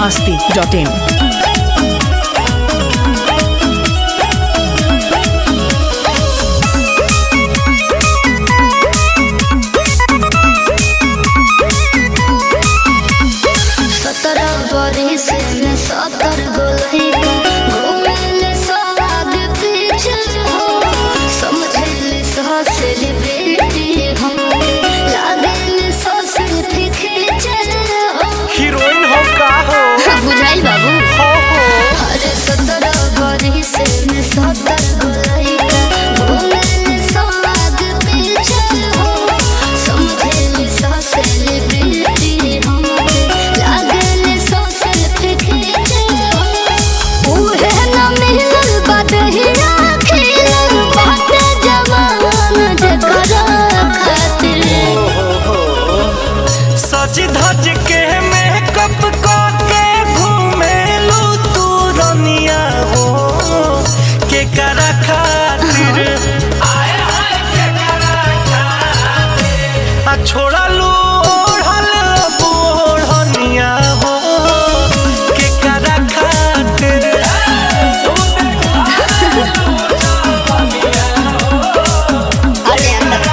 biharmasti.in heroine हो का हो बुझाइल बाबू हो हो अरे 17 बरिस में 70 गोलैका घूमे स्वाद पीछे हो समझे सा सेलिब्रिटी हम लागल सो सेल्फी खींचे हो उहे न मिलल बदहिया खिलल बाटे जवान जकरा खातिर सज धज के मेकअप करके घूमेलू तू रनिया हो के करा खातिर आ छोड़ा लू ओढ़ल बोढ़निया हो के करा खातिर अरे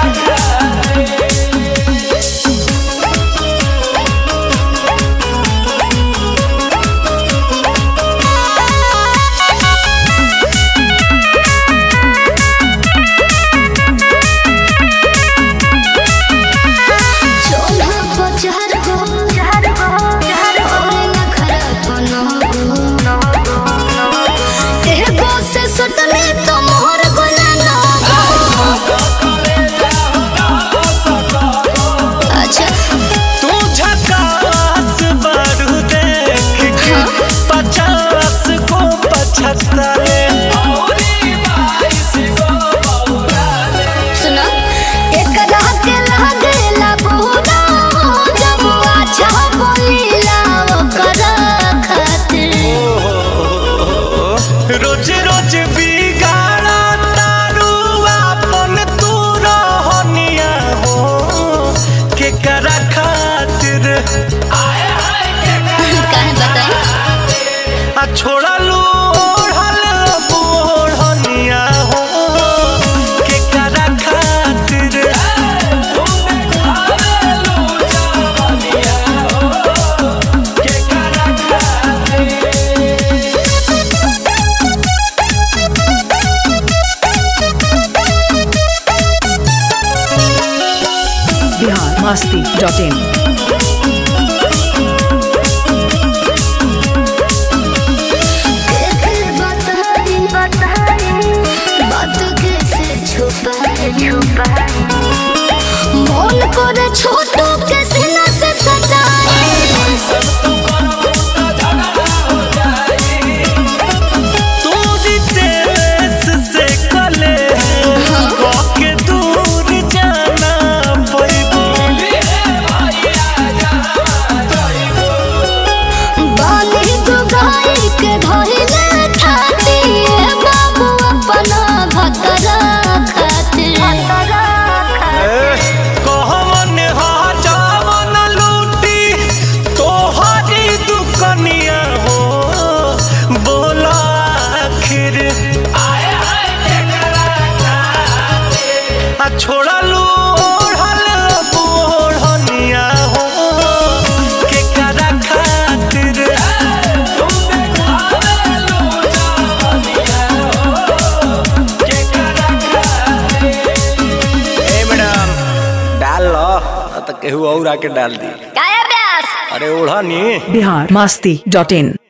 तू झकास बारू देख के 50 को 75 सुनो एक रात लागेला बुरा जब अच्छा बोलीला ओकरा खातिर रोज रोज बिगाड़ा तारू अपन तू रहनिया हो के करा खातिर काहे बताई आ छोड़ा लू ओढ़ल बोढ़निया हो के करा खातिर biharmasti.in बात कैसे छुपाए मन करे छोटू के सीना से सटाए तू रितेश से कले के दूर जाना पड़बू बाली दुगाई के धइले ठाती बाबू अपना भतरा खातिर कहवन जावन लूटी तोहरी दुकनिया हो बोला आखिर आ छोड़ा लू ओढ़ल बोढ़निया हो के करा खातिर ए मैडम डाल लो तो केहू और आके डाल दी काहे प्यास अरे ओढ़नी biharmasti.in